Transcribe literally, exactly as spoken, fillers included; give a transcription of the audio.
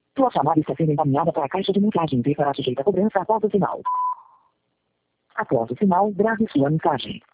Tua chamada está sendo encaminhada para a caixa de mensagem e será sujeita a cobrança após o sinal. Após o sinal, grave sua mensagem.